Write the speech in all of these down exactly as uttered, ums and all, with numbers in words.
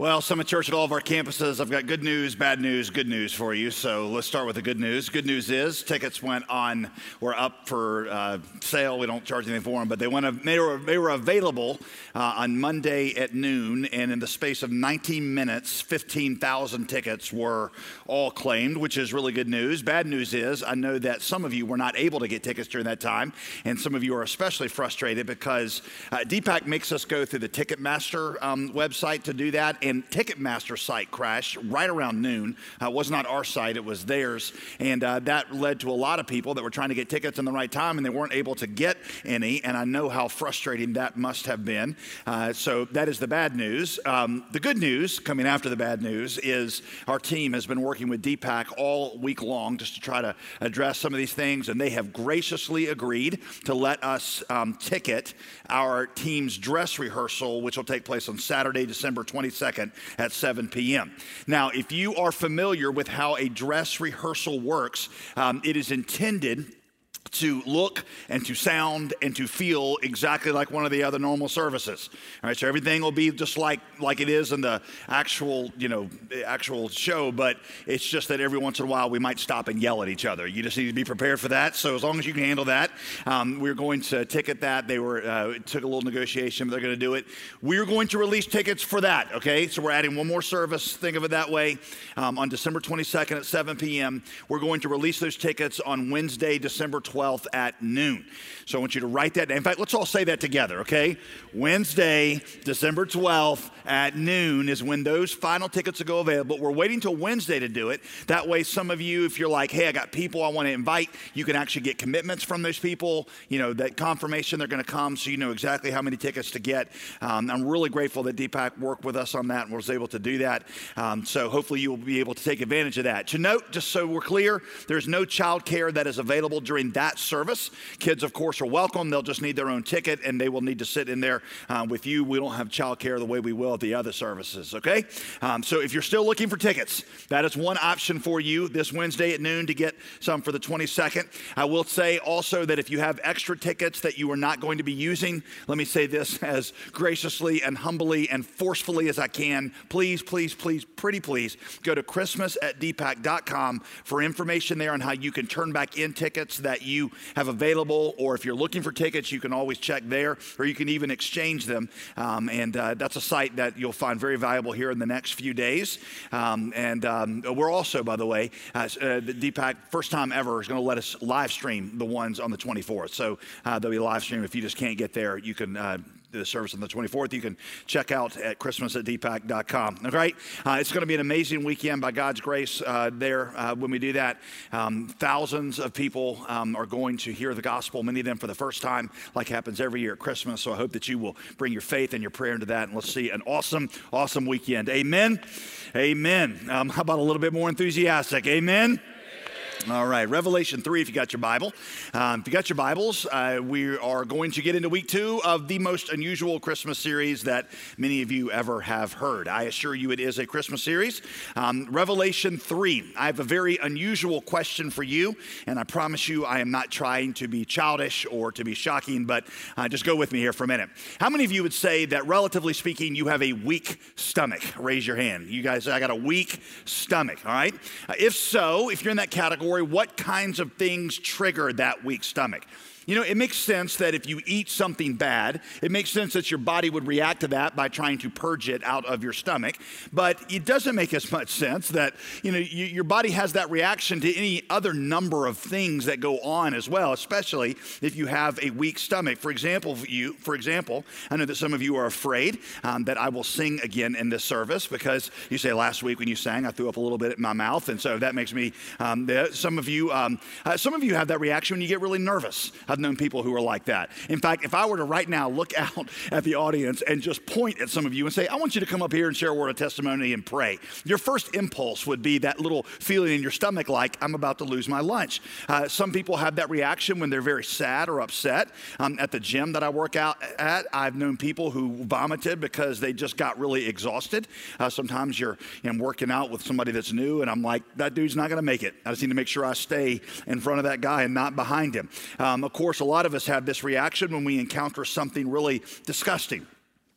Well, Summit Church at all of our campuses, I've got good news, bad news, good news for you. So let's start with the good news. Good news is tickets went on, were up for uh, sale. We don't charge anything for them, but they went. They were they were available uh, on Monday at noon, and in the space of nineteen minutes, fifteen thousand tickets were all claimed, which is really good news. Bad news is I know that some of you were not able to get tickets during that time, and some of you are especially frustrated because uh, D PAC makes us go through the Ticketmaster um, website to do that. And Ticketmaster site crashed right around noon. Uh, it was not our site, it was theirs. And uh, that led to a lot of people that were trying to get tickets in the right time and they weren't able to get any. And I know how frustrating that must have been. Uh, so that is the bad news. Um, the good news coming after the bad news is our team has been working with D PAC all week long just to try to address some of these things. And they have graciously agreed to let us um, ticket our team's dress rehearsal, which will take place on Saturday, December twenty-second. At seven p.m. Now, if you are familiar with how a dress rehearsal works, um, it is intended to look and to sound and to feel exactly like one of the other normal services. All right, so everything will be just like like it is in the actual, you know, actual show, but it's just that every once in a while we might stop and yell at each other. You just need to be prepared for that. So as long as you can handle that, um, we're going to ticket that. They were uh, it took a little negotiation, but they're going to do it. We're going to release tickets for that. Okay, so we're adding one more service. Think of it that way. Um, on December twenty-second at seven p.m., we're going to release those tickets on Wednesday, December twelfth at noon. So I want you to write that down. In fact, let's all say that together, okay? Wednesday, December twelfth at noon is when those final tickets will go available. We're waiting till Wednesday to do it. That way, some of you, if you're like, hey, I got people I want to invite, you can actually get commitments from those people, you know, that confirmation they're going to come so you know exactly how many tickets to get. Um, I'm really grateful that D PAC worked with us on that and was able to do that. Um, so hopefully you will be able to take advantage of that. To note, just so we're clear, there's no child care that is available during that service. Kids, of course, are welcome. They'll just need their own ticket and they will need to sit in there uh, with you. We don't have child care the way we will at the other services, okay? Um, so if you're still looking for tickets, that is one option for you this Wednesday at noon to get some for the twenty-second. I will say also that if you have extra tickets that you are not going to be using, let me say this as graciously and humbly and forcefully as I can. Please, please, please, pretty please, go to christmas at d pac dot com for information there on how you can turn back in tickets that you have available, or if you're looking for tickets, you can always check there, or you can even exchange them. Um, and uh, that's a site that you'll find very valuable here in the next few days. Um, and um, we're also, by the way, uh, uh, the D PAC, first time ever, is going to let us live stream the ones on the twenty-fourth. So uh, there'll be live stream. If you just can't get there, you can uh, the service on the twenty-fourth. You can check out at christmas at d pac dot com. All right? Uh, it's going to be an amazing weekend by God's grace uh, there uh, when we do that. Um, thousands of people um, are going to hear the gospel, many of them for the first time, like happens every year at Christmas. So I hope that you will bring your faith and your prayer into that, and let's see an awesome, awesome weekend. Amen? Amen. Um, how about a little bit more enthusiastic? Amen? All right, Revelation three, if you got your Bible. Um, if you got your Bibles, uh, we are going to get into week two of the most unusual Christmas series that many of you ever have heard. I assure you it is a Christmas series. Um, Revelation three, I have a very unusual question for you, and I promise you I am not trying to be childish or to be shocking, but uh, just go with me here for a minute. How many of you would say that, relatively speaking, you have a weak stomach? Raise your hand. You guys, I got a weak stomach, all right? Uh, if so, if you're in that category, what kinds of things trigger that weak stomach? You know, it makes sense that if you eat something bad, it makes sense that your body would react to that by trying to purge it out of your stomach. But it doesn't make as much sense that, you know, you, your body has that reaction to any other number of things that go on as well, especially if you have a weak stomach. For example, you, for example, I know that some of you are afraid um, that I will sing again in this service because you say last week when you sang, I threw up a little bit in my mouth. And so that makes me, um, some of you, um, uh, some of you have that reaction when you get really nervous. I've known people who are like that. In fact, if I were to right now look out at the audience and just point at some of you and say, I want you to come up here and share a word of testimony and pray, your first impulse would be that little feeling in your stomach like, I'm about to lose my lunch. Uh, some people have that reaction when they're very sad or upset. Um, at the gym that I work out at, I've known people who vomited because they just got really exhausted. Uh, sometimes you're you know, working out with somebody that's new, and I'm like, that dude's not going to make it. I just need to make sure I stay in front of that guy and not behind him. Um, of course, a lot of us have this reaction when we encounter something really disgusting.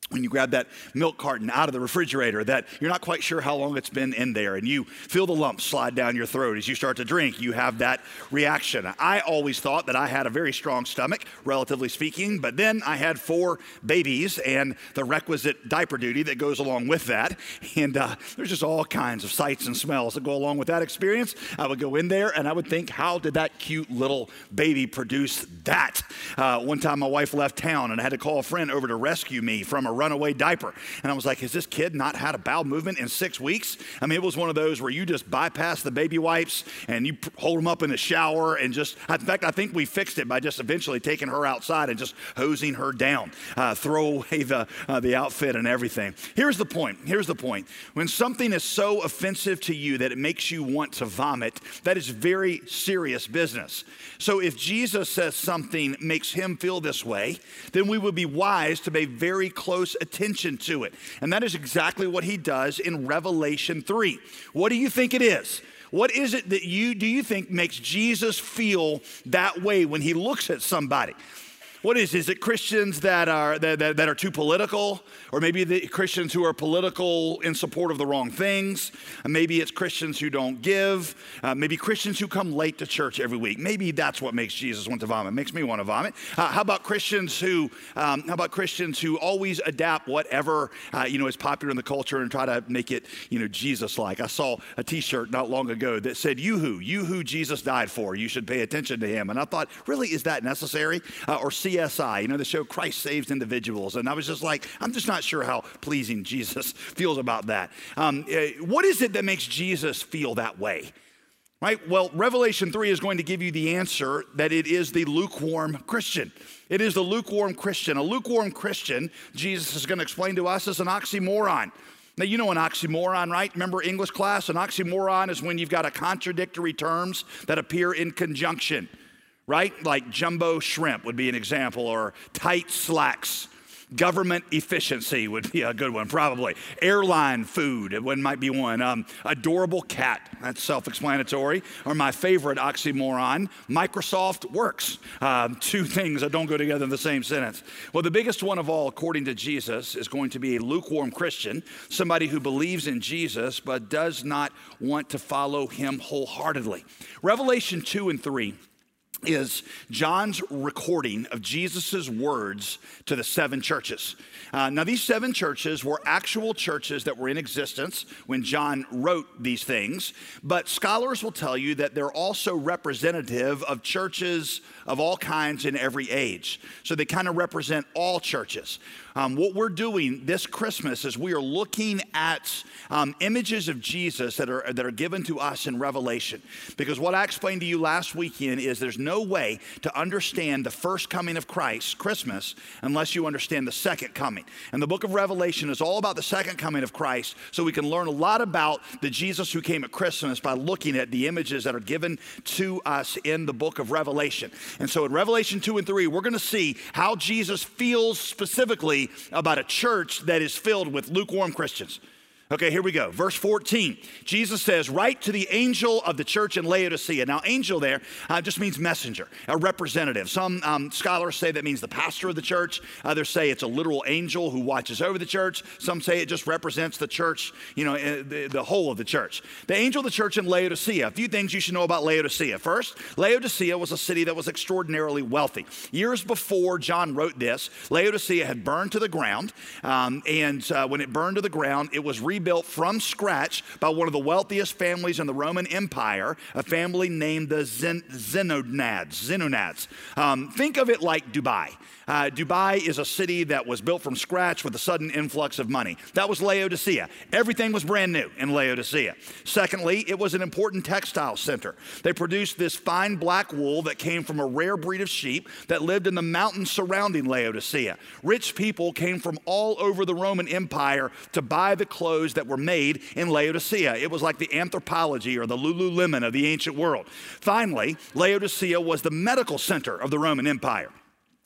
when you grab that milk carton out of the refrigerator that you're not quite sure how long it's been in there, and you feel the lumps slide down your throat as you start to drink, you have that reaction. I always thought that I had a very strong stomach, relatively speaking, but then I had four babies and the requisite diaper duty that goes along with that, and uh, there's just all kinds of sights and smells that go along with that experience. I would go in there and I would think, how did that cute little baby produce that? Uh, one time my wife left town and I had to call a friend over to rescue me from a runaway diaper. And I was like, has this kid not had a bowel movement in six weeks? I mean, it was one of those where you just bypass the baby wipes and you hold them up in the shower and just, in fact, I think we fixed it by just eventually taking her outside and just hosing her down, uh, throw away the, uh, the outfit and everything. Here's the point. Here's the point. When something is so offensive to you that it makes you want to vomit, that is very serious business. So if Jesus says something makes him feel this way, then we would be wise to pay very close attention to it. And that is exactly what he does in Revelation three. What do you think it is? What is it that you do you think makes Jesus feel that way when he looks at somebody? What is, is it Christians that are that, that, that are too political? Or maybe the Christians who are political in support of the wrong things? Uh, maybe it's Christians who don't give. Uh, maybe Christians who come late to church every week. Maybe that's what makes Jesus want to vomit. Makes me want to vomit. Uh, how about Christians who um, how about Christians who always adapt whatever uh, you know is popular in the culture and try to make it you know Jesus-like? I saw a T-shirt not long ago that said, "You who, you who Jesus died for. You should pay attention to him." And I thought, really, is that necessary? Uh, or C S I, you know, the show Christ Saves Individuals. And I was just like, I'm just not sure how pleasing Jesus feels about that. Um, uh, what is it that makes Jesus feel that way? Right? Well, Revelation three is going to give you the answer that it is the lukewarm Christian. It is the lukewarm Christian. A lukewarm Christian, Jesus is going to explain to us, is an oxymoron. Now, you know an oxymoron, right? Remember English class? An oxymoron is when you've got a contradictory terms that appear in conjunction. Right? Like jumbo shrimp would be an example, or tight slacks. Government efficiency would be a good one, probably. Airline food, one might be one. Um, adorable cat, that's self-explanatory. Or my favorite oxymoron, Microsoft works. Um, two things that don't go together in the same sentence. Well, the biggest one of all, according to Jesus, is going to be a lukewarm Christian, somebody who believes in Jesus but does not want to follow him wholeheartedly. Revelation two and three is John's recording of Jesus's words to the seven churches. Uh, now, these seven churches were actual churches that were in existence when John wrote these things, but scholars will tell you that they're also representative of churches of all kinds in every age. So they kind of represent all churches. Um, what we're doing this Christmas is we are looking at um, images of Jesus that are, that are given to us in Revelation. Because what I explained to you last weekend is there's no way to understand the first coming of Christ, Christmas, unless you understand the second coming. And the book of Revelation is all about the second coming of Christ, so we can learn a lot about the Jesus who came at Christmas by looking at the images that are given to us in the book of Revelation. And so in Revelation two and three, we're going to see how Jesus feels specifically about a church that is filled with lukewarm Christians. Okay, here we go. Verse fourteen, Jesus says, "Write to the angel of the church in Laodicea." Now, angel there uh, just means messenger, a representative. Some um, scholars say that means the pastor of the church. Others say it's a literal angel who watches over the church. Some say it just represents the church, you know, the, the whole of the church. The angel of the church in Laodicea. A few things you should know about Laodicea. First, Laodicea was a city that was extraordinarily wealthy. Years before John wrote this, Laodicea had burned to the ground, um, and uh, when it burned to the ground, it was re rebuilt from scratch by one of the wealthiest families in the Roman Empire, a family named the Zen- Zenonads. Zenonads. Um, think of it like Dubai. Uh, Dubai is a city that was built from scratch with a sudden influx of money. That was Laodicea. Everything was brand new in Laodicea. Secondly, it was an important textile center. They produced this fine black wool that came from a rare breed of sheep that lived in the mountains surrounding Laodicea. Rich people came from all over the Roman Empire to buy the clothes that were made in Laodicea. It was like the Anthropologie or the Lululemon of the ancient world. Finally, Laodicea was the medical center of the Roman Empire.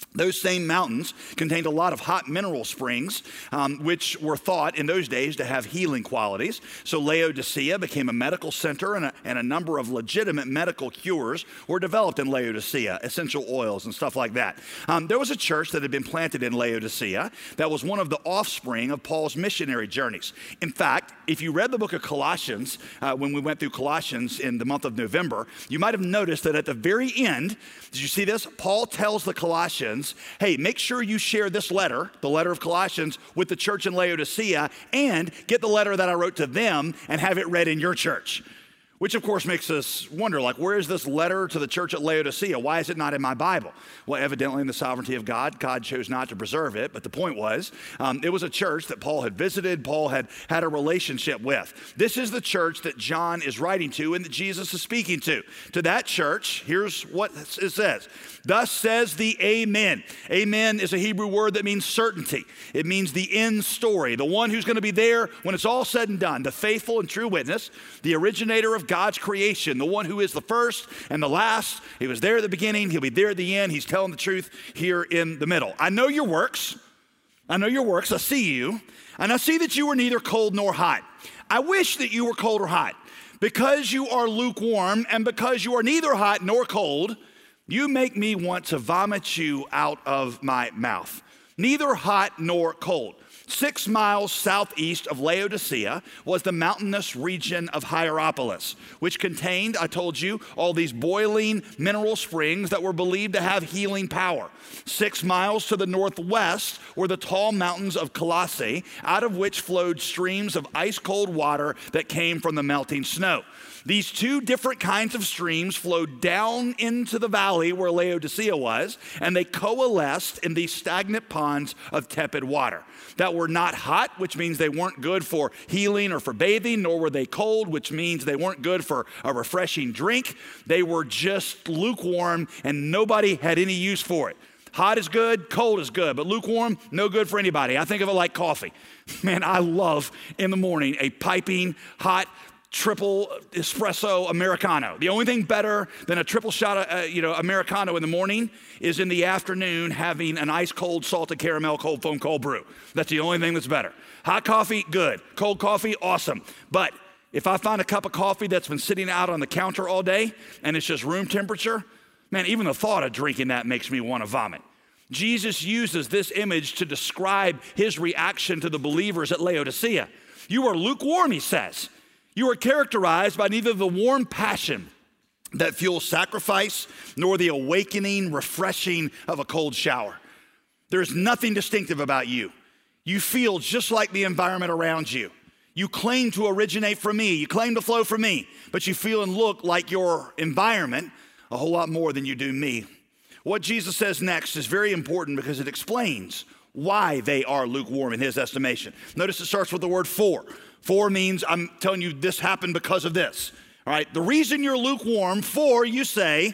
Those same mountains contained a lot of hot mineral springs, um, which were thought in those days to have healing qualities. So Laodicea became a medical center, and a, and a number of legitimate medical cures were developed in Laodicea, essential oils and stuff like that. Um, there was a church that had been planted in Laodicea that was one of the offspring of Paul's missionary journeys. In fact, if you read the book of Colossians, uh, when we went through Colossians in the month of November, you might have noticed that at the very end, did you see this? Paul tells the Colossians, hey, make sure you share this letter, the letter of Colossians, with the church in Laodicea, and get the letter that I wrote to them and have it read in your church. Which, of course, makes us wonder, like, where is this letter to the church at Laodicea? Why is it not in my Bible? Well, evidently in the sovereignty of God, God chose not to preserve it. But the point was, um, it was a church that Paul had visited, Paul had had a relationship with. This is the church that John is writing to and that Jesus is speaking to. To that church, here's what it says. Thus says the Amen. Amen is a Hebrew word that means certainty. It means the end story, the one who's going to be there when it's all said and done, the faithful and true witness, the originator of God's creation, the one who is the first and the last. He was there at the beginning. He'll be there at the end. He's telling the truth here in the middle. I know your works. I know your works. I see you. And I see that you are neither cold nor hot. I wish that you were cold or hot. Because you are lukewarm and because you are neither hot nor cold, you make me want to vomit you out of my mouth. Neither hot nor cold. Six miles southeast of Laodicea was the mountainous region of Hierapolis, which contained, I told you, all these boiling mineral springs that were believed to have healing power. Six miles to the northwest were the tall mountains of Colossae, out of which flowed streams of ice-cold water that came from the melting snow. These two different kinds of streams flowed down into the valley where Laodicea was, and they coalesced in these stagnant ponds of tepid water that were not hot, which means they weren't good for healing or for bathing, nor were they cold, which means they weren't good for a refreshing drink. They were just lukewarm, and nobody had any use for it. Hot is good, cold is good, but lukewarm, no good for anybody. I think of it like coffee. Man, I love in the morning a piping hot triple espresso Americano. The only thing better than a triple shot of, uh, you know, Americano in the morning is in the afternoon having an ice cold salted caramel cold foam cold brew. That's the only thing that's better. Hot coffee, good. Cold coffee, awesome. But if I find a cup of coffee that's been sitting out on the counter all day and it's just room temperature, man, even the thought of drinking that makes me want to vomit. Jesus uses this image to describe his reaction to the believers at Laodicea. You are lukewarm, he says. You are characterized by neither the warm passion that fuels sacrifice nor the awakening, refreshing of a cold shower. There's nothing distinctive about you. You feel just like the environment around you. You claim to originate from me. You claim to flow from me, but you feel and look like your environment a whole lot more than you do me. What Jesus says next is very important because it explains why they are lukewarm in his estimation. Notice it starts with the word for. For means I'm telling you this happened because of this. All right, the reason you're lukewarm, for you say,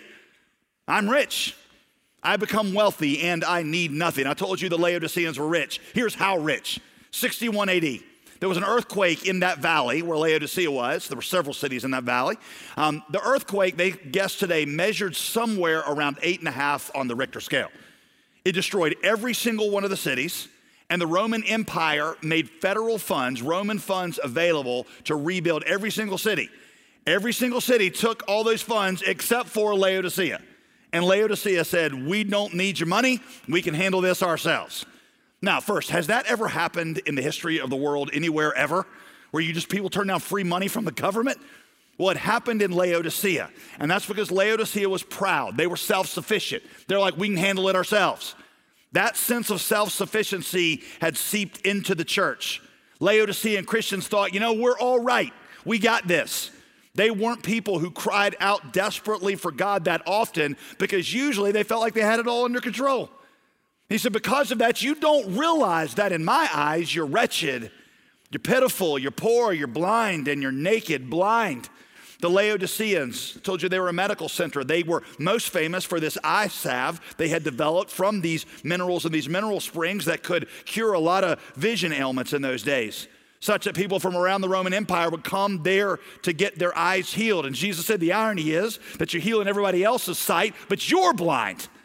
I'm rich. I become wealthy and I need nothing. I told you the Laodiceans were rich. Here's how rich. sixty-one A D. There was an earthquake in that valley where Laodicea was. There were several cities in that valley. Um, the earthquake, they guess today, measured somewhere around eight and a half on the Richter scale. It destroyed every single one of the cities. And the Roman Empire made federal funds, Roman funds available to rebuild every single city. Every single city took all those funds except for Laodicea. And Laodicea said, we don't need your money. We can handle this ourselves. Now, first, has that ever happened in the history of the world anywhere ever? Where you just people turn down free money from the government? Well, it happened in Laodicea. And that's because Laodicea was proud. They were self-sufficient. They're like, we can handle it ourselves. That sense of self-sufficiency had seeped into the church. Laodicean Christians thought, you know, we're all right. We got this. They weren't people who cried out desperately for God that often because usually they felt like they had it all under control. He said, because of that, you don't realize that in my eyes, you're wretched, you're pitiful, you're poor, you're blind, and you're naked, blind. The Laodiceans, I told you they were a medical center. They were most famous for this eye salve they had developed from these minerals and these mineral springs that could cure a lot of vision ailments in those days, such that people from around the Roman Empire would come there to get their eyes healed. And Jesus said the irony is that you're healing everybody else's sight, but you're blind.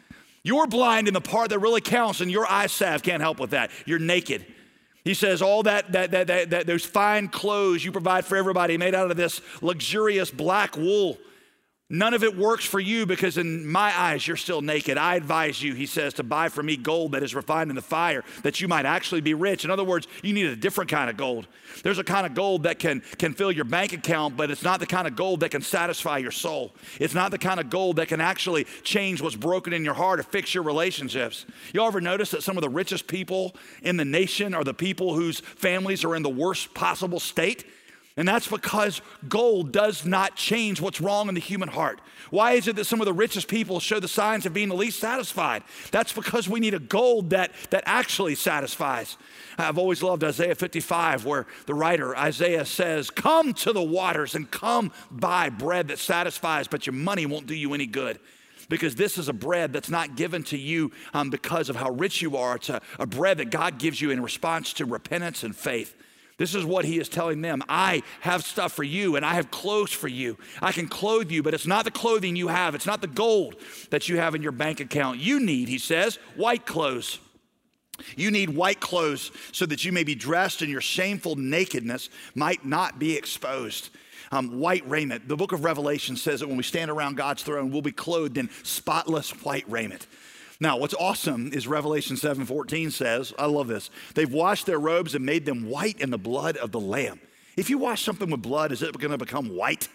You're blind in the part that really counts, and your eye salve can't help with that. You're naked. He says all that, that, that, that, that those fine clothes you provide for everybody made out of this luxurious black wool, none of it works for you because in my eyes, you're still naked. I advise you, he says, to buy from me gold that is refined in the fire, that you might actually be rich. In other words, you need a different kind of gold. There's a kind of gold that can, can fill your bank account, but it's not the kind of gold that can satisfy your soul. It's not the kind of gold that can actually change what's broken in your heart or fix your relationships. You ever notice that some of the richest people in the nation are the people whose families are in the worst possible state? And that's because gold does not change what's wrong in the human heart. Why is it that some of the richest people show the signs of being the least satisfied? That's because we need a gold that, that actually satisfies. I've always loved Isaiah fifty-five, where the writer Isaiah says, come to the waters and come buy bread that satisfies, but your money won't do you any good. Because this is a bread that's not given to you um, because of how rich you are. It's a, a bread that God gives you in response to repentance and faith. This is what he is telling them. I have stuff for you and I have clothes for you. I can clothe you, but it's not the clothing you have. It's not the gold that you have in your bank account. You need, he says, white clothes. You need white clothes so that you may be dressed and your shameful nakedness might not be exposed. Um, white raiment. The book of Revelation says that when we stand around God's throne, we'll be clothed in spotless white raiment. Now, what's awesome is Revelation seven fourteen says, I love this, they've washed their robes and made them white in the blood of the Lamb. If you wash something with blood, is it going to become white?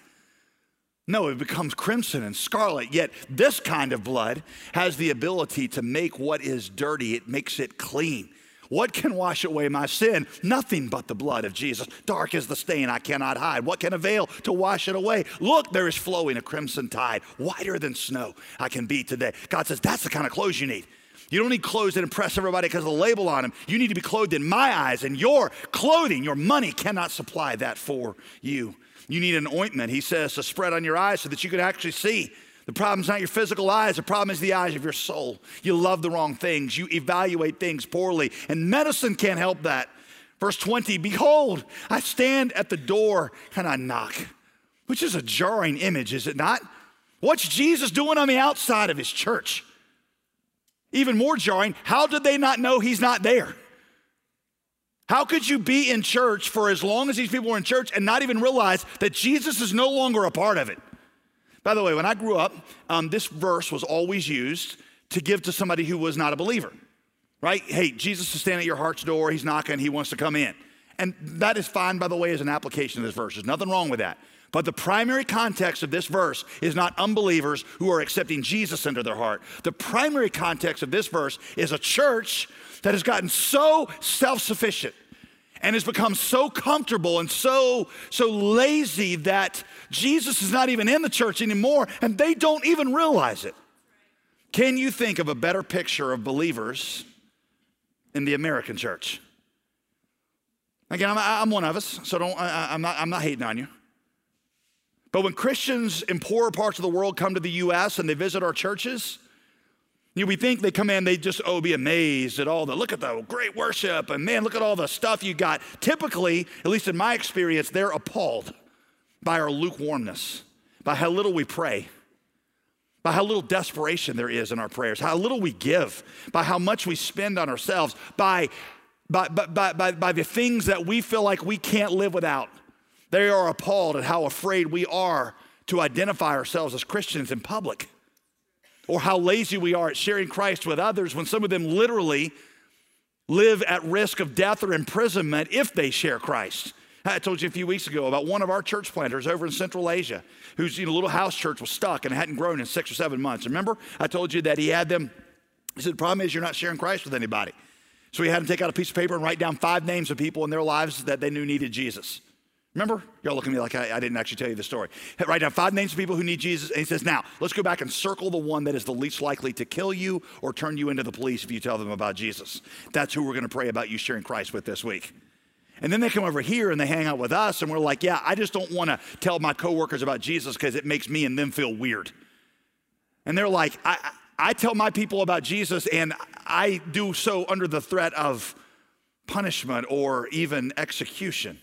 No, it becomes crimson and scarlet. Yet this kind of blood has the ability to make what is dirty, it makes it clean. What can wash away my sin? Nothing but the blood of Jesus. Dark is the stain I cannot hide. What can avail to wash it away? Look, there is flowing a crimson tide, whiter than snow I can be today. God says, that's the kind of clothes you need. You don't need clothes that impress everybody because of the label on them. You need to be clothed in my eyes, and your clothing, your money cannot supply that for you. You need an ointment, he says, to spread on your eyes so that you can actually see. The problem's not your physical eyes. The problem is the eyes of your soul. You love the wrong things. You evaluate things poorly, and medicine can't help that. Verse twenty, behold, I stand at the door and I knock, which is a jarring image, is it not? What's Jesus doing on the outside of his church? Even more jarring, how did they not know he's not there? How could you be in church for as long as these people were in church and not even realize that Jesus is no longer a part of it? By the way, when I grew up, um, this verse was always used to give to somebody who was not a believer, right? Hey, Jesus is standing at your heart's door. He's knocking. He wants to come in. And that is fine, by the way, as an application of this verse. There's nothing wrong with that. But the primary context of this verse is not unbelievers who are accepting Jesus into their heart. The primary context of this verse is a church that has gotten so self-sufficient and has become so comfortable and so, so lazy that Jesus is not even in the church anymore, and they don't even realize it. Can you think of a better picture of believers in the American church? Again, I'm, I'm one of us, so don't, I, I'm, not, I'm not hating on you. But when Christians in poorer parts of the world come to the U S and they visit our churches, you know, we think they come in, they just, oh, be amazed at all the, look at the great worship, and man, look at all the stuff you got. Typically, at least in my experience, they're appalled by our lukewarmness, by how little we pray, by how little desperation there is in our prayers, how little we give, by how much we spend on ourselves, by, by, by, by, by the things that we feel like we can't live without. They are appalled at how afraid we are to identify ourselves as Christians in public, or how lazy we are at sharing Christ with others when some of them literally live at risk of death or imprisonment if they share Christ. I told you a few weeks ago about one of our church planters over in Central Asia whose you know, little house church was stuck and hadn't grown in six or seven months. Remember, I told you that he had them, he said, the problem is you're not sharing Christ with anybody. So he had them take out a piece of paper and write down five names of people in their lives that they knew needed Jesus. Remember? Y'all look at me like I, I didn't actually tell you the story. Write down five names of people who need Jesus. And he says, now, let's go back and circle the one that is the least likely to kill you or turn you into the police if you tell them about Jesus. That's who we're going to pray about you sharing Christ with this week. And then they come over here and they hang out with us and we're like, yeah, I just don't want to tell my coworkers about Jesus because it makes me and them feel weird. And they're like, I, I tell my people about Jesus and I do so under the threat of punishment or even execution.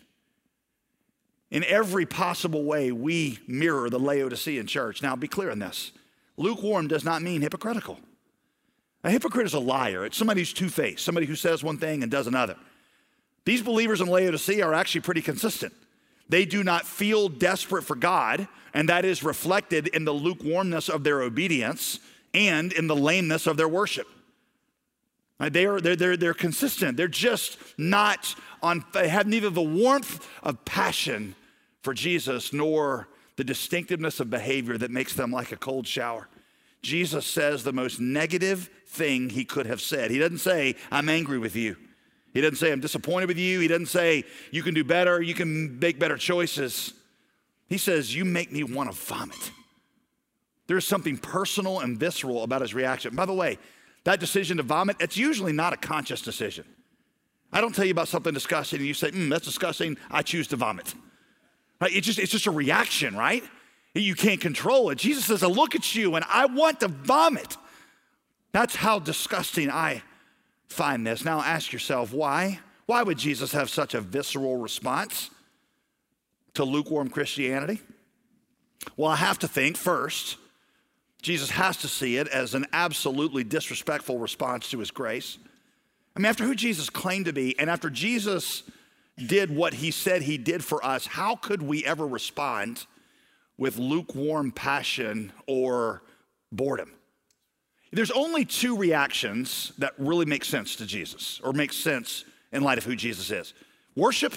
In every possible way, we mirror the Laodicean church. Now, be clear on this. Lukewarm does not mean hypocritical. A hypocrite is a liar. It's somebody who's two-faced, somebody who says one thing and does another. These believers in Laodicea are actually pretty consistent. They do not feel desperate for God, and that is reflected in the lukewarmness of their obedience and in the lameness of their worship. They are, they're, they're, they're consistent. They're just not on, they have neither the warmth of passion for Jesus nor the distinctiveness of behavior that makes them like a cold shower. Jesus says the most negative thing he could have said. He doesn't say, I'm angry with you. He doesn't say, I'm disappointed with you. He doesn't say, you can do better, you can make better choices. He says, you make me want to vomit. There's something personal and visceral about his reaction. By the way, that decision to vomit, it's usually not a conscious decision. I don't tell you about something disgusting and you say, mm, that's disgusting, I choose to vomit. Right? It's just, it's just a reaction, right? You can't control it. Jesus says, I look at you and I want to vomit. That's how disgusting I find this. Now ask yourself, why? Why would Jesus have such a visceral response to lukewarm Christianity? Well, I have to think first, Jesus has to see it as an absolutely disrespectful response to his grace. I mean, after who Jesus claimed to be, and after Jesus did what he said he did for us, how could we ever respond with lukewarm passion or boredom? There's only two reactions that really make sense to Jesus, or make sense in light of who Jesus is. Worship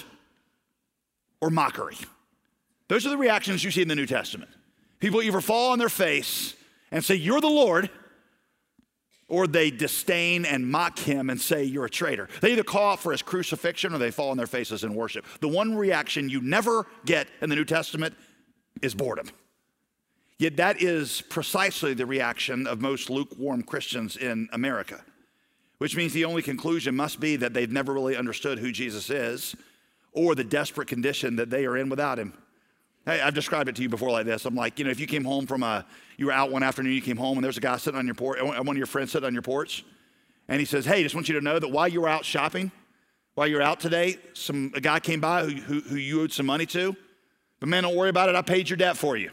or mockery. Those are the reactions you see in the New Testament. People either fall on their face and say, you're the Lord, or they disdain and mock him and say, you're a traitor. They either call out for his crucifixion or they fall on their faces in worship. The one reaction you never get in the New Testament is boredom. Yet that is precisely the reaction of most lukewarm Christians in America, which means the only conclusion must be that they've never really understood who Jesus is or the desperate condition that they are in without him. Hey, I've described it to you before like this. I'm like, you know, if you came home from a, you were out one afternoon, you came home and there's a guy sitting on your porch, one of your friends sitting on your porch, and he says, hey, just want you to know that while you were out shopping, while you were out today, some a guy came by who, who, who you owed some money to, but man, don't worry about it, I paid your debt for you.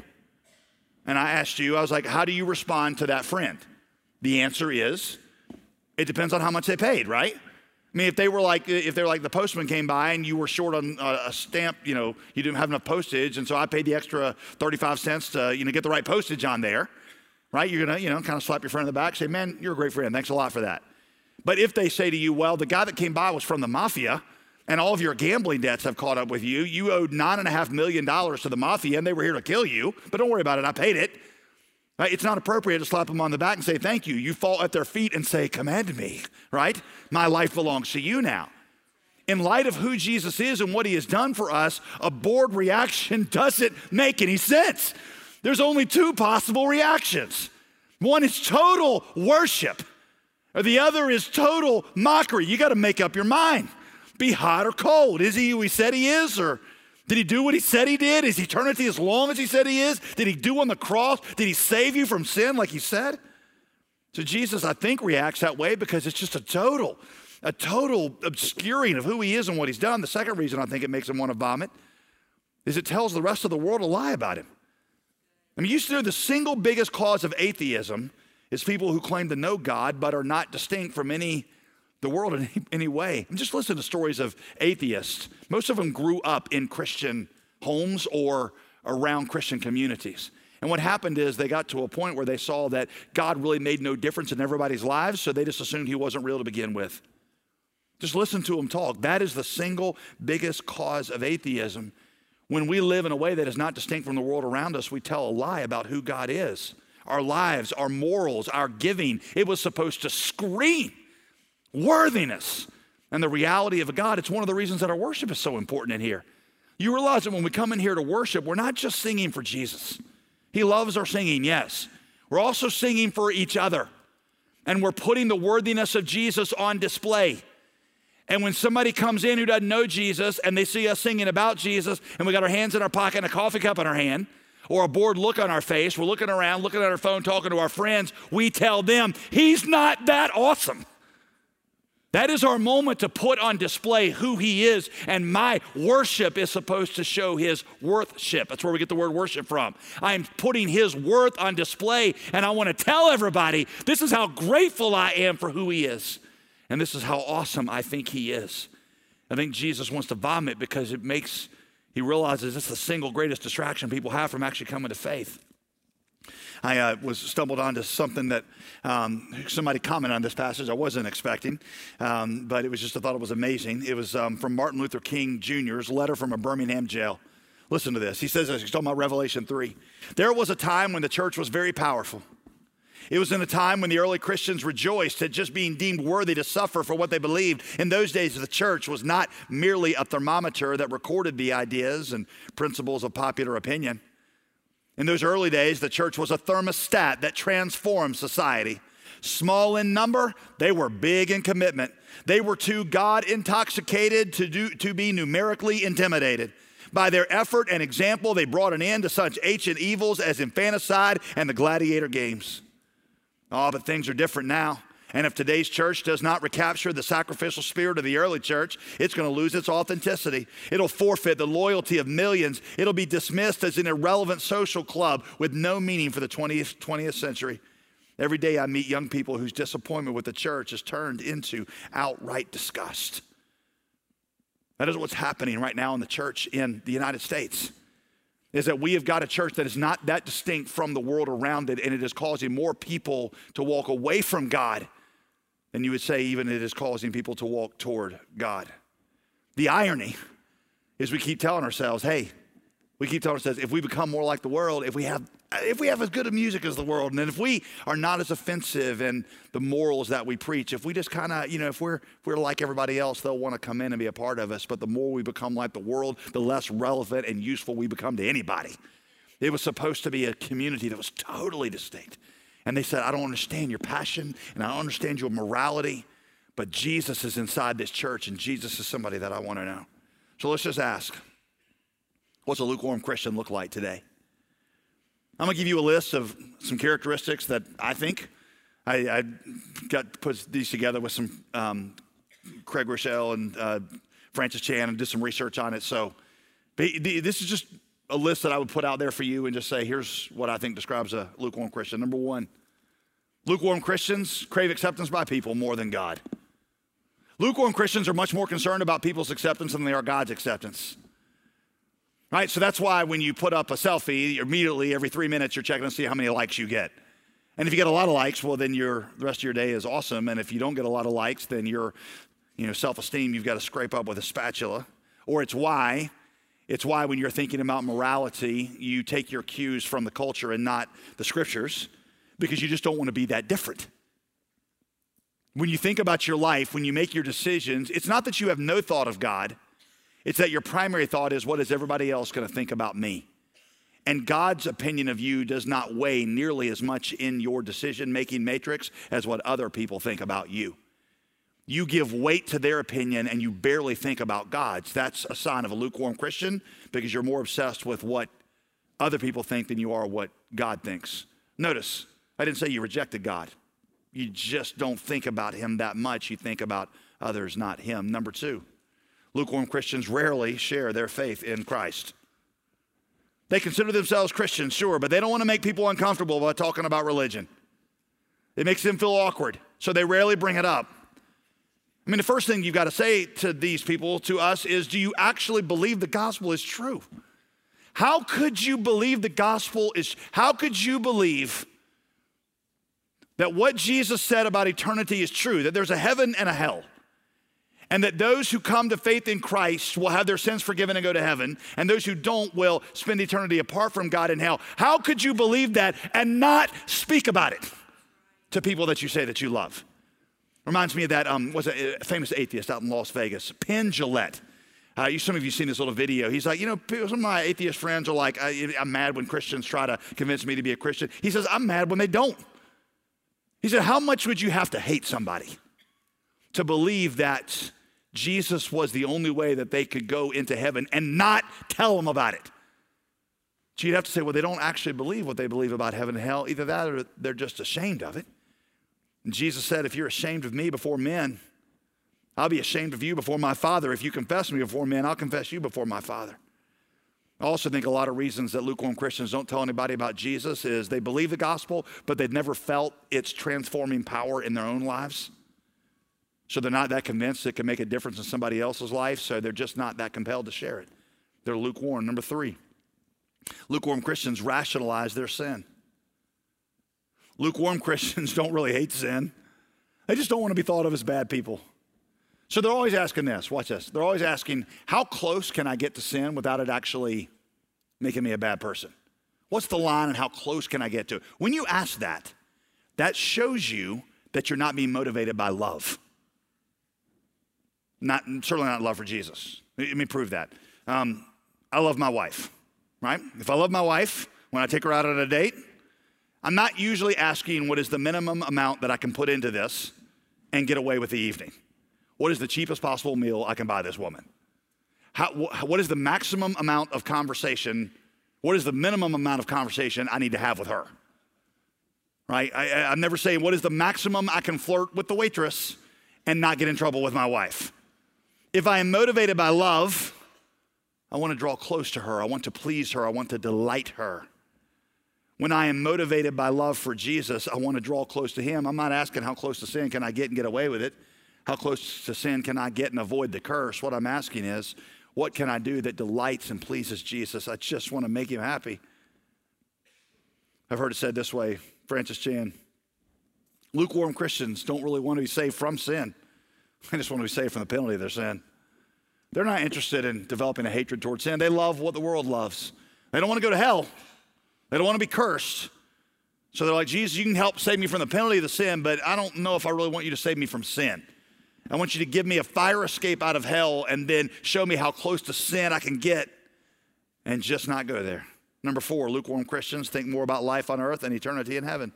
And I asked you, I was like, how do you respond to that friend? The answer is, it depends on how much they paid, right? I mean, if they were like, if they're like the postman came by and you were short on a stamp, you know, you didn't have enough postage, and so I paid the extra thirty-five cents to, you know, get the right postage on there, right? You're gonna, you know, kind of slap your friend in the back, say, man, you're a great friend, thanks a lot for that. But if they say to you, well, the guy that came by was from the mafia, and all of your gambling debts have caught up with you. You owed nine and a half million dollars to the mafia, and they were here to kill you. But don't worry about it, I paid it. Right? It's not appropriate to slap them on the back and say thank you. You fall at their feet and say, command me. Right? My life belongs to you now. In light of who Jesus is and what he has done for us, a bored reaction doesn't make any sense. There's only two possible reactions. One is total worship, or the other is total mockery. You got to make up your mind. Be hot or cold. Is he who he said he is? Or did he do what he said he did? Is eternity as long as he said he is? Did he do on the cross? Did he save you from sin like he said? So Jesus, I think, reacts that way because it's just a total, a total obscuring of who he is and what he's done. The second reason I think it makes him want to vomit is it tells the rest of the world a lie about him. I mean, you see, the single biggest cause of atheism is people who claim to know God but are not distinct from any the world in any, any way. And just listen to stories of atheists. Most of them grew up in Christian homes or around Christian communities. And what happened is they got to a point where they saw that God really made no difference in everybody's lives, so they just assumed he wasn't real to begin with. Just listen to them talk. That is the single biggest cause of atheism. When we live in a way that is not distinct from the world around us, we tell a lie about who God is. Our lives, our morals, our giving, it was supposed to scream worthiness and the reality of a God. It's one of the reasons that our worship is so important in here. You realize that when we come in here to worship, we're not just singing for Jesus. He loves our singing, yes. We're also singing for each other. And we're putting the worthiness of Jesus on display. And when somebody comes in who doesn't know Jesus and they see us singing about Jesus and we got our hands in our pocket and a coffee cup in our hand or a bored look on our face, we're looking around, looking at our phone, talking to our friends, we tell them, he's not that awesome. That is our moment to put on display who he is, and my worship is supposed to show his worthship. That's where we get the word worship from. I am putting his worth on display, and I want to tell everybody, this is how grateful I am for who he is, and this is how awesome I think he is. I think Jesus wants to vomit because it makes, he realizes it's the single greatest distraction people have from actually coming to faith. I uh, was stumbled onto something that um, somebody commented on this passage I wasn't expecting, um, but it was just, I thought it was amazing. It was um, from Martin Luther King Junior's letter from a Birmingham jail. Listen to this. He says this, he's talking about Revelation three. There was a time when the church was very powerful. It was in a time when the early Christians rejoiced at just being deemed worthy to suffer for what they believed. In those days, the church was not merely a thermometer that recorded the ideas and principles of popular opinion. In those early days, the church was a thermostat that transformed society. Small in number, they were big in commitment. They were too God-intoxicated to, do, to be numerically intimidated. By their effort and example, they brought an end to such ancient evils as infanticide and the gladiator games. Oh, but things are different now. And if today's church does not recapture the sacrificial spirit of the early church, it's going to lose its authenticity. It'll forfeit the loyalty of millions. It'll be dismissed as an irrelevant social club with no meaning for the twentieth, twentieth century. Every day I meet young people whose disappointment with the church is turned into outright disgust. That is what's happening right now in the church in the United States. Is that we have got a church that is not that distinct from the world around it, and it is causing more people to walk away from God than you would say even it is causing people to walk toward God. The irony is we keep telling ourselves, hey, we keep telling ourselves, if we become more like the world, if we have if we have as good a music as the world, and if we are not as offensive in the morals that we preach, if we just kind of, you know, if we're, if we're like everybody else, they'll want to come in and be a part of us. But the more we become like the world, the less relevant and useful we become to anybody. It was supposed to be a community that was totally distinct. And they said, I don't understand your passion, and I don't understand your morality, but Jesus is inside this church, and Jesus is somebody that I want to know. So let's just ask, what's a lukewarm Christian look like today? I'm going to give you a list of some characteristics that I think. I, I got to put these together with some um, Craig Rochelle and uh, Francis Chan and did some research on it. So this is just a list that I would put out there for you and just say, here's what I think describes a lukewarm Christian. Number one, lukewarm Christians crave acceptance by people more than God. Lukewarm Christians are much more concerned about people's acceptance than they are God's acceptance. Right, so that's why when you put up a selfie, immediately every three minutes you're checking to see how many likes you get. And if you get a lot of likes, well, then your the rest of your day is awesome. And if you don't get a lot of likes, then your you know, self-esteem you've got to scrape up with a spatula. Or it's why, it's why when you're thinking about morality, you take your cues from the culture and not the scriptures, because you just don't want to be that different. When you think about your life, when you make your decisions, it's not that you have no thought of God. It's that your primary thought is, what is everybody else going to think about me? And God's opinion of you does not weigh nearly as much in your decision-making matrix as what other people think about you. You give weight to their opinion and you barely think about God's. That's a sign of a lukewarm Christian, because you're more obsessed with what other people think than you are what God thinks. Notice, I didn't say you rejected God. You just don't think about him that much. You think about others, not him. Number two, lukewarm Christians rarely share their faith in Christ. They consider themselves Christians, sure, but they don't want to make people uncomfortable by talking about religion. It makes them feel awkward, so they rarely bring it up. I mean, the first thing you've got to say to these people, to us, is, do you actually believe the gospel is true? How could you believe the gospel is, how could you believe that what Jesus said about eternity is true, that there's a heaven and a hell? And that those who come to faith in Christ will have their sins forgiven and go to heaven, and those who don't will spend eternity apart from God in hell. How could you believe that and not speak about it to people that you say that you love? Reminds me of that, um, was a famous atheist out in Las Vegas, Penn Jillette. Uh, you, some of you have seen this little video. He's like, you know, some of my atheist friends are like, I, I'm mad when Christians try to convince me to be a Christian. He says, I'm mad when they don't. He said, how much would you have to hate somebody to believe that Jesus was the only way that they could go into heaven and not tell them about it? So you'd have to say, well, they don't actually believe what they believe about heaven and hell. Either that or they're just ashamed of it. And Jesus said, if you're ashamed of me before men, I'll be ashamed of you before my Father. If you confess me before men, I'll confess you before my Father. I also think a lot of reasons that lukewarm Christians don't tell anybody about Jesus is they believe the gospel, but they've never felt its transforming power in their own lives. So they're not that convinced it can make a difference in somebody else's life, so they're just not that compelled to share it. They're lukewarm. Number three, lukewarm Christians rationalize their sin. Lukewarm Christians don't really hate sin. They just don't want to be thought of as bad people. So they're always asking this, watch this. They're always asking, how close can I get to sin without it actually making me a bad person? What's the line and how close can I get to it? When you ask that, that shows you that you're not being motivated by love. Not, certainly not love for Jesus. Let me prove that. Um, I love my wife, right? If I love my wife, when I take her out on a date, I'm not usually asking what is the minimum amount that I can put into this and get away with the evening. What is the cheapest possible meal I can buy this woman? How, wh- what is the maximum amount of conversation? What is the minimum amount of conversation I need to have with her? Right? I, I, I'm never saying what is the maximum I can flirt with the waitress and not get in trouble with my wife. If I am motivated by love, I want to draw close to her. I want to please her. I want to delight her. When I am motivated by love for Jesus, I want to draw close to him. I'm not asking how close to sin can I get and get away with it. How close to sin can I get and avoid the curse? What I'm asking is, what can I do that delights and pleases Jesus? I just want to make him happy. I've heard it said this way, Francis Chan, lukewarm Christians don't really want to be saved from sin. They just want to be saved from the penalty of their sin. They're not interested in developing a hatred towards sin. They love what the world loves. They don't want to go to hell. They don't want to be cursed. So they're like, Jesus, you can help save me from the penalty of the sin, but I don't know if I really want you to save me from sin. I want you to give me a fire escape out of hell and then show me how close to sin I can get and just not go there. Number four, lukewarm Christians think more about life on earth than eternity in heaven.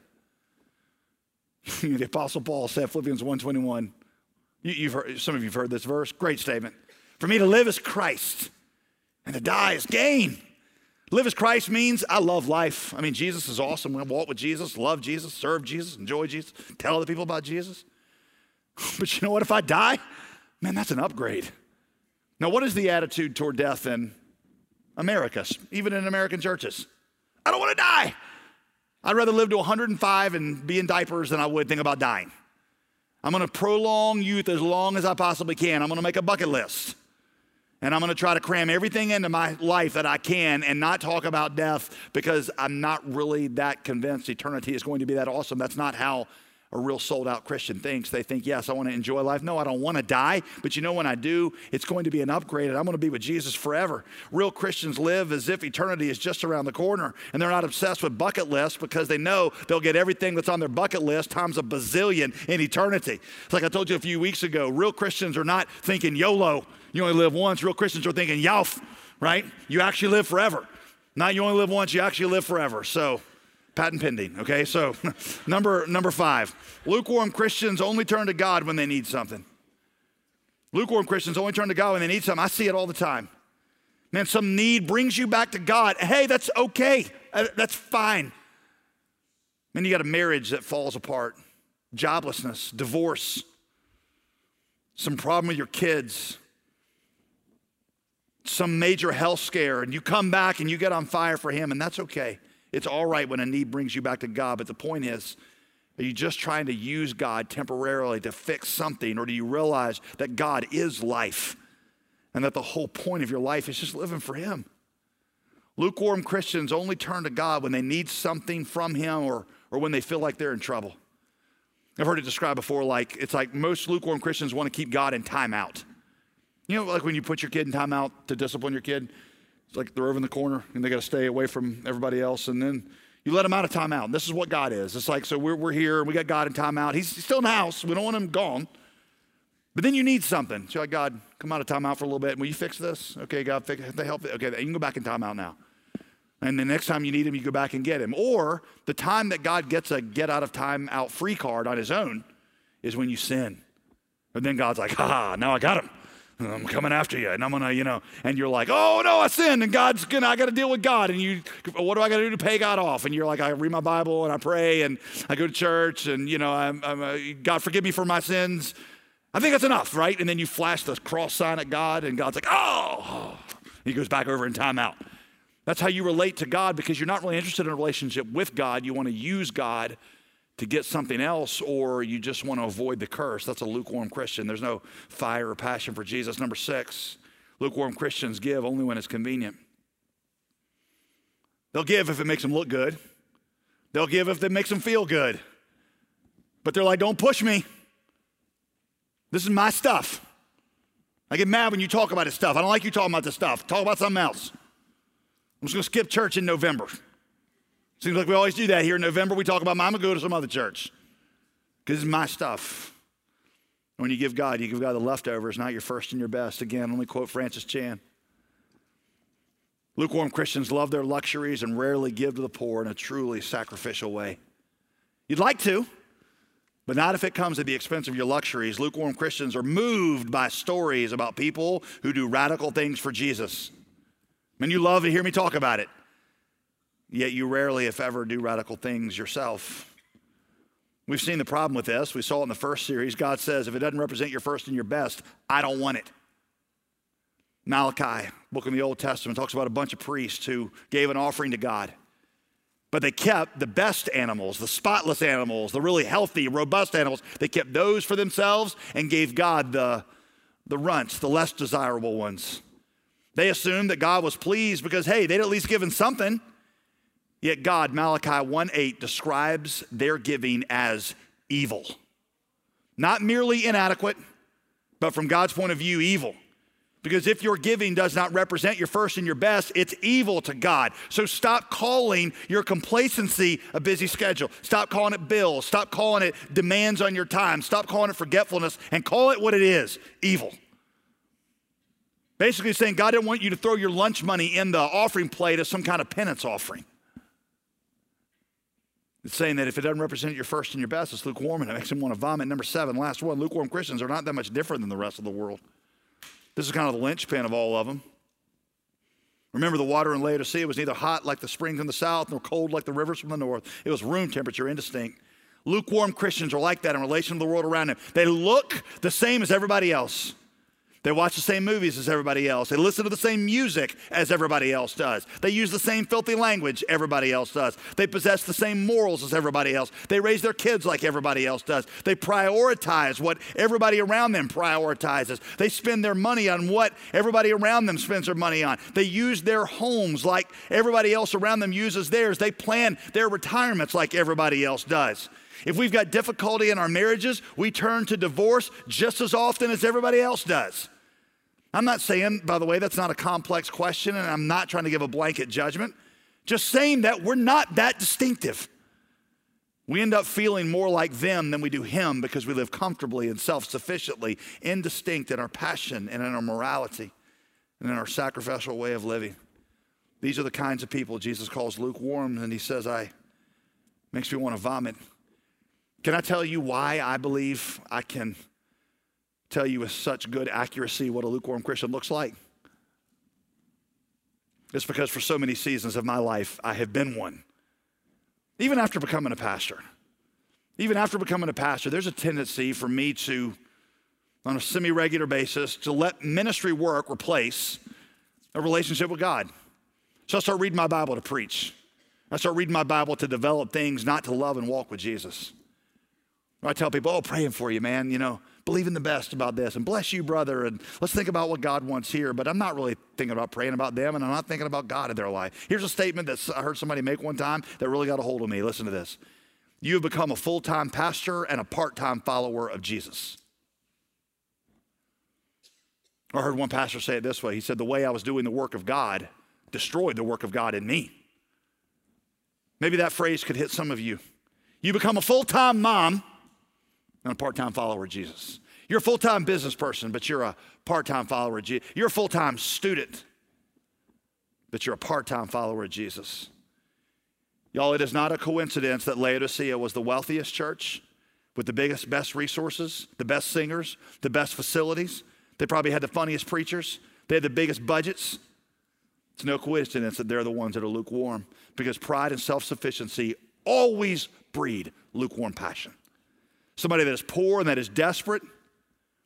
The Apostle Paul said, Philippians one twenty-one, you, you've heard, some of you have heard this verse, great statement. For me to live is Christ and to die is gain. Live as Christ means I love life. I mean, Jesus is awesome. We're going to walk with Jesus, love Jesus, serve Jesus, enjoy Jesus, tell other people about Jesus. But you know what? If I die, man, that's an upgrade. Now, what is the attitude toward death in America, even in American churches? I don't want to die. I'd rather live to one hundred five and be in diapers than I would think about dying. I'm going to prolong youth as long as I possibly can. I'm going to make a bucket list. And I'm going to try to cram everything into my life that I can and not talk about death because I'm not really that convinced eternity is going to be that awesome. That's not how a real sold-out Christian thinks. They think, yes, I want to enjoy life. No, I don't want to die. But you know, when I do, it's going to be an upgrade, and I'm going to be with Jesus forever. Real Christians live as if eternity is just around the corner, and they're not obsessed with bucket lists because they know they'll get everything that's on their bucket list times a bazillion in eternity. It's like I told you a few weeks ago, real Christians are not thinking YOLO, you only live once. Real Christians are thinking YAWF, right? You actually live forever. Not you only live once, you actually live forever. So, patent pending, okay? So, number, number five, lukewarm Christians only turn to God when they need something. Lukewarm Christians only turn to God when they need something. I see it all the time. Man, some need brings you back to God. Hey, that's okay. That's fine. Man, you got a marriage that falls apart, joblessness, divorce, some problem with your kids, some major health scare, and you come back and you get on fire for him, and that's okay. It's all right when a need brings you back to God, but the point is, are you just trying to use God temporarily to fix something, or do you realize that God is life and that the whole point of your life is just living for him? Lukewarm Christians only turn to God when they need something from him or, or when they feel like they're in trouble. I've heard it described before like, it's like most lukewarm Christians want to keep God in timeout. You know, like when you put your kid in timeout to discipline your kid, it's like they're over in the corner and they got to stay away from everybody else. And then you let them out of timeout. And this is what God is. It's like, so we're, we're here and we got God in timeout. He's still in the house. We don't want him gone. But then you need something. So like, God, come out of timeout for a little bit. Will you fix this? Okay, God, fix the help. Okay, you can go back in timeout now. And the next time you need him, you go back and get him. Or the time that God gets a get out of timeout free card on his own is when you sin. And then God's like, ha ha, now I got him. I'm coming after you, and I'm gonna, you know, and you're like, oh no, I sinned, and God's gonna, I gotta deal with God, and you, what do I gotta do to pay God off? And you're like, I read my Bible, and I pray, and I go to church, and you know, I'm, I'm uh, God forgive me for my sins, I think that's enough, right? And then you flash the cross sign at God, and God's like, oh, he goes back over in timeout. That's how you relate to God, because you're not really interested in a relationship with God. You want to use God to get something else, or you just want to avoid the curse. That's a lukewarm Christian. There's no fire or passion for Jesus. Number six, lukewarm Christians give only when it's convenient. They'll give if it makes them look good. They'll give if it makes them feel good. But they're like, don't push me. This is my stuff. I get mad when you talk about this stuff. I don't like you talking about this stuff. Talk about something else. I'm just going to skip church in November. Seems like we always do that here in November. We talk about, I'm going to go to some other church because it's my stuff. When you give God, you give God the leftovers, not your first and your best. Again, let me quote Francis Chan. Lukewarm Christians love their luxuries and rarely give to the poor in a truly sacrificial way. You'd like to, but not if it comes at the expense of your luxuries. Lukewarm Christians are moved by stories about people who do radical things for Jesus. And you love to hear me talk about it. Yet you rarely, if ever, do radical things yourself. We've seen the problem with this. We saw it in the first series. God says, if it doesn't represent your first and your best, I don't want it. Malachi, book in the Old Testament, talks about a bunch of priests who gave an offering to God. But they kept the best animals, the spotless animals, the really healthy, robust animals. They kept those for themselves and gave God the, the runts, the less desirable ones. They assumed that God was pleased because, hey, they'd at least given something. Yet God, Malachi one eight, describes their giving as evil. Not merely inadequate, but from God's point of view, evil. Because if your giving does not represent your first and your best, it's evil to God. So stop calling your complacency a busy schedule. Stop calling it bills. Stop calling it demands on your time. Stop calling it forgetfulness, and call it what it is, evil. Basically saying God didn't want you to throw your lunch money in the offering plate as some kind of penance offering. It's saying that if it doesn't represent your first and your best, it's lukewarm, and it makes him want to vomit. Number seven, last one, lukewarm Christians are not that much different than the rest of the world. This is kind of the linchpin of all of them. Remember, the water in Laodicea was neither hot like the springs in the south nor cold like the rivers from the north. It was room temperature, indistinct. Lukewarm Christians are like that in relation to the world around them. They look the same as everybody else. They watch the same movies as everybody else. They listen to the same music as everybody else does. They use the same filthy language everybody else does. They possess the same morals as everybody else. They raise their kids like everybody else does. They prioritize what everybody around them prioritizes. They spend their money on what everybody around them spends their money on. They use their homes like everybody else around them uses theirs. They plan their retirements like everybody else does. If we've got difficulty in our marriages, we turn to divorce just as often as everybody else does. I'm not saying, by the way, that's not a complex question, and I'm not trying to give a blanket judgment. Just saying that we're not that distinctive. We end up feeling more like them than we do him because we live comfortably and self-sufficiently, indistinct in our passion and in our morality and in our sacrificial way of living. These are the kinds of people Jesus calls lukewarm, and he says, I makes me want to vomit. Can I tell you why I believe I can tell you with such good accuracy what a lukewarm Christian looks like? It's because for so many seasons of my life, I have been one. Even after becoming a pastor, even after becoming a pastor, there's a tendency for me to, on a semi-regular basis, to let ministry work replace a relationship with God. So I start reading my Bible to preach. I start reading my Bible to develop things, not to love and walk with Jesus. I tell people, oh, praying for you, man, you know, believe in the best about this, and bless you, brother, and let's think about what God wants here, but I'm not really thinking about praying about them, and I'm not thinking about God in their life. Here's a statement that I heard somebody make one time that really got a hold of me. Listen to this. You have become a full-time pastor and a part-time follower of Jesus. I heard one pastor say it this way. He said, the way I was doing the work of God destroyed the work of God in me. Maybe that phrase could hit some of you. You become a full-time mom and a part-time follower of Jesus. You're a full-time business person, but you're a part-time follower of Jesus. You're a full-time student, but you're a part-time follower of Jesus. Y'all, it is not a coincidence that Laodicea was the wealthiest church with the biggest, best resources, the best singers, the best facilities. They probably had the funniest preachers. They had the biggest budgets. It's no coincidence that they're the ones that are lukewarm, because pride and self-sufficiency always breed lukewarm passion. Somebody that is poor and that is desperate,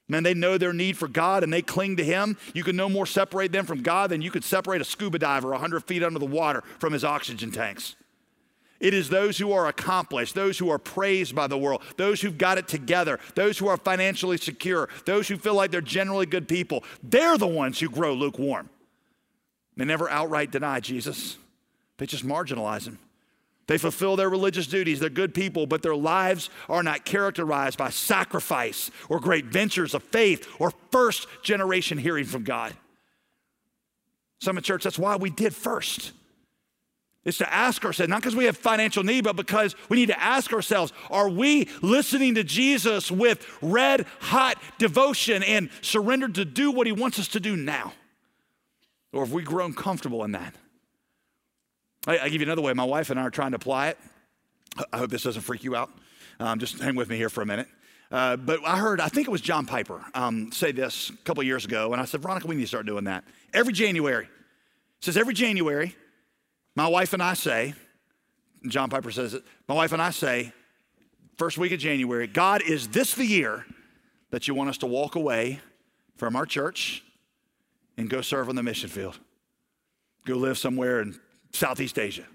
Man, they know their need for God and they cling to him. You can no more separate them from God than you could separate a scuba diver one hundred feet under the water from his oxygen tanks. It is those who are accomplished, those who are praised by the world, those who've got it together, those who are financially secure, those who feel like they're generally good people. They're the ones who grow lukewarm. They never outright deny Jesus. They just marginalize him. They fulfill their religious duties. They're good people, but their lives are not characterized by sacrifice or great ventures of faith or first generation hearing from God. Summit Church, that's why we did first. It's to ask ourselves, not because we have financial need, but because we need to ask ourselves, are we listening to Jesus with red hot devotion and surrendered to do what he wants us to do now? Or have we grown comfortable in that? I, I give you another way. My wife and I are trying to apply it. I hope this doesn't freak you out. Um, just hang with me here for a minute. Uh, but I heard, I think it was John Piper um, say this a couple of years ago, and I said, Veronica, we need to start doing that. Every January. It says every January, my wife and I say, and John Piper says it, my wife and I say, first week of January, God, is this the year that you want us to walk away from our church and go serve on the mission field? Go live somewhere in Southeast Asia.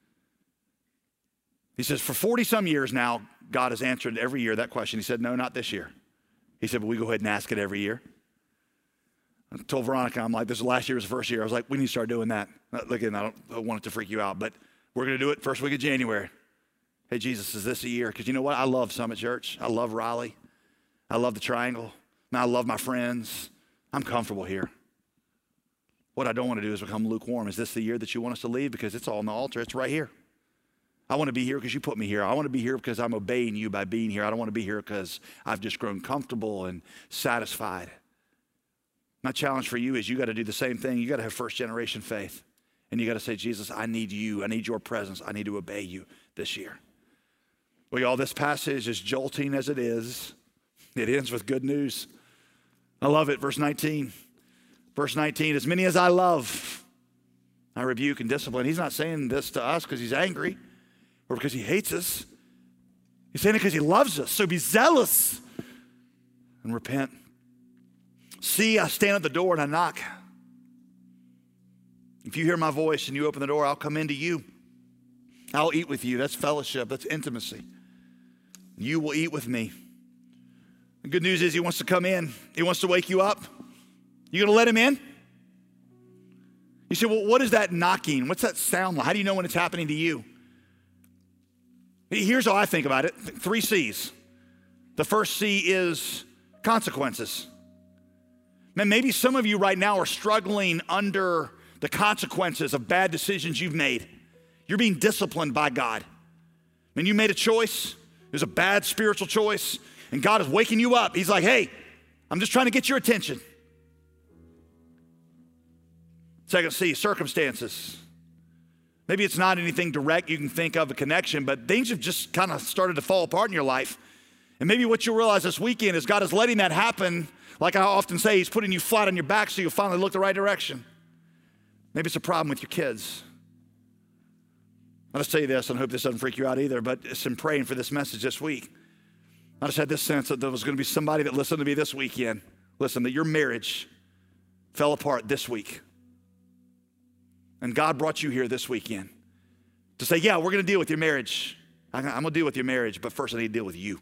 He says, for forty some years now, God has answered every year that question. He said, no, not this year. He said, but we go ahead and ask it every year. I told Veronica, I'm like, this is last year's first year. I was like, we need to start doing that. Look, I don't, I don't want it to freak you out, but we're going to do it first week of January. Hey, Jesus, is this a year? Because you know what? I love Summit Church. I love Raleigh. I love the Triangle. And I love my friends. I'm comfortable here. What I don't want to do is become lukewarm. Is this the year that you want us to leave? Because it's all on the altar. It's right here. I want to be here because you put me here. I want to be here because I'm obeying you by being here. I don't want to be here because I've just grown comfortable and satisfied. My challenge for you is you got to do the same thing. You got to have first generation faith. And you got to say, Jesus, I need you. I need your presence. I need to obey you this year. Well, y'all, this passage, as jolting as it is, it ends with good news. I love it. Verse nineteen. Verse nineteen, as many as I love, I rebuke and discipline. He's not saying this to us because he's angry or because he hates us. He's saying it because he loves us. So be zealous and repent. See, I stand at the door and I knock. If you hear my voice and you open the door, I'll come into you. I'll eat with you. That's fellowship. That's intimacy. You will eat with me. The good news is he wants to come in. He wants to wake you up. You gonna let him in? You say, well, what is that knocking? What's that sound like? How do you know when it's happening to you? Here's how I think about it. Three C's. The first C is consequences. Man, maybe some of you right now are struggling under the consequences of bad decisions you've made. You're being disciplined by God. When you made a choice, it was a bad spiritual choice, and God is waking you up. He's like, hey, I'm just trying to get your attention. Second C, circumstances. Maybe it's not anything direct you can think of a connection, but things have just kind of started to fall apart in your life. And maybe what you'll realize this weekend is God is letting that happen. Like I often say, he's putting you flat on your back so you'll finally look the right direction. Maybe it's a problem with your kids. I'll just tell you this, and I hope this doesn't freak you out either, but it's in praying for this message this week. I just had this sense that there was going to be somebody that listened to me this weekend. Listen, that your marriage fell apart this week. And God brought you here this weekend to say, yeah, we're going to deal with your marriage. I'm going to deal with your marriage, but first I need to deal with you.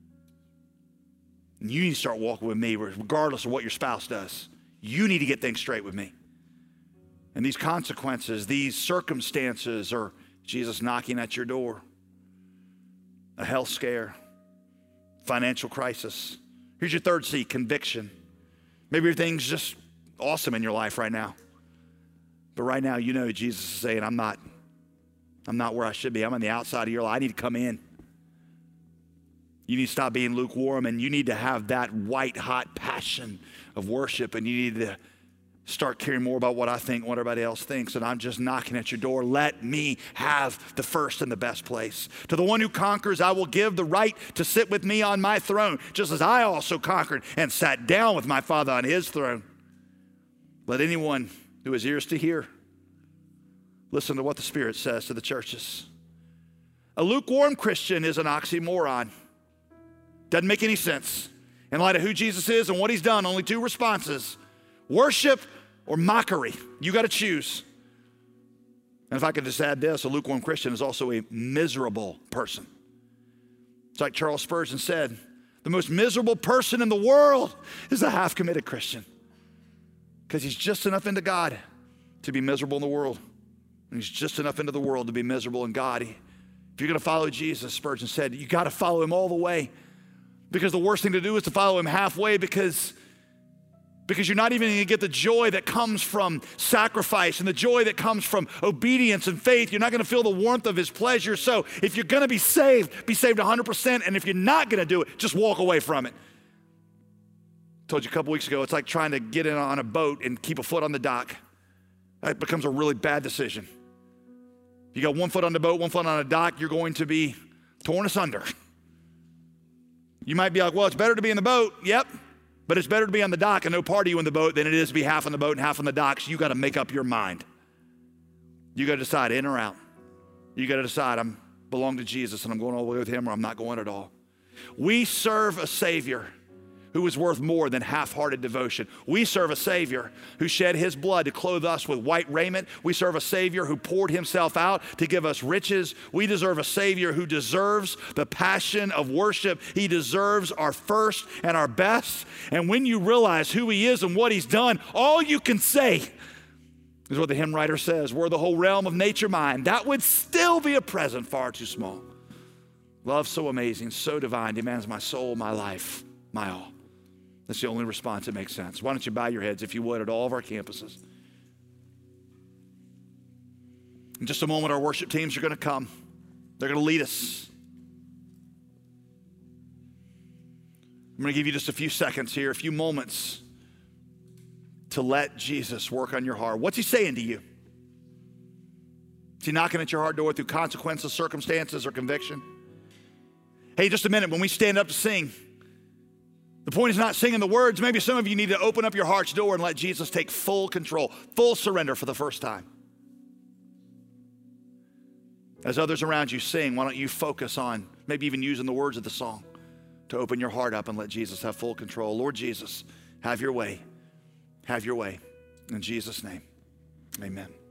And you need to start walking with me regardless of what your spouse does. You need to get things straight with me. And these consequences, these circumstances are Jesus knocking at your door. A health scare, financial crisis. Here's your third C, conviction. Maybe everything's just awesome in your life right now. But right now, you know Jesus is saying, I'm not, I'm not where I should be. I'm on the outside of your life. I need to come in. You need to stop being lukewarm, and you need to have that white-hot passion of worship, and you need to start caring more about what I think, what everybody else thinks, and I'm just knocking at your door. Let me have the first and the best place. To the one who conquers, I will give the right to sit with me on my throne, just as I also conquered and sat down with my Father on his throne. Let anyone who has ears to hear listen to what the Spirit says to the churches. A lukewarm Christian is an oxymoron. Doesn't make any sense. In light of who Jesus is and what he's done, only two responses: worship or mockery. You got to choose. And if I could just add this, a lukewarm Christian is also a miserable person. It's like Charles Spurgeon said, the most miserable person in the world is a half-committed Christian, because he's just enough into God to be miserable in the world. And he's just enough into the world to be miserable in God. He, if you're going to follow Jesus, Spurgeon said, you got to follow him all the way, because the worst thing to do is to follow him halfway, because Because you're not even going to get the joy that comes from sacrifice and the joy that comes from obedience and faith. You're not going to feel the warmth of his pleasure. So if you're going to be saved, be saved one hundred percent. And if you're not going to do it, just walk away from it. I told you a couple weeks ago, it's like trying to get in on a boat and keep a foot on the dock. That becomes a really bad decision. You got one foot on the boat, one foot on a dock, you're going to be torn asunder. You might be like, well, it's better to be in the boat. Yep. But it's better to be on the dock and no part of you in the boat than it is to be half on the boat and half on the dock. So you got to make up your mind. You got to decide in or out. You got to decide, I'm belong to Jesus and I'm going all the way with him, or I'm not going at all. We serve a Savior who is worth more than half-hearted devotion. We serve a Savior who shed his blood to clothe us with white raiment. We serve a Savior who poured himself out to give us riches. We deserve a Savior who deserves the passion of worship. He deserves our first and our best. And when you realize who he is and what he's done, all you can say is what the hymn writer says: were the whole realm of nature mine, that would still be a present far too small. Love so amazing, so divine, demands my soul, my life, my all. That's the only response that makes sense. Why don't you bow your heads, if you would, at all of our campuses. In just a moment, our worship teams are going to come. They're going to lead us. I'm going to give you just a few seconds here, a few moments to let Jesus work on your heart. What's he saying to you? Is he knocking at your heart door through consequences, circumstances, or conviction? Hey, just a minute, when we stand up to sing, the point is not singing the words. Maybe some of you need to open up your heart's door and let Jesus take full control, full surrender for the first time. As others around you sing, why don't you focus on maybe even using the words of the song to open your heart up and let Jesus have full control. Lord Jesus, have your way. Have your way. In Jesus' name, amen.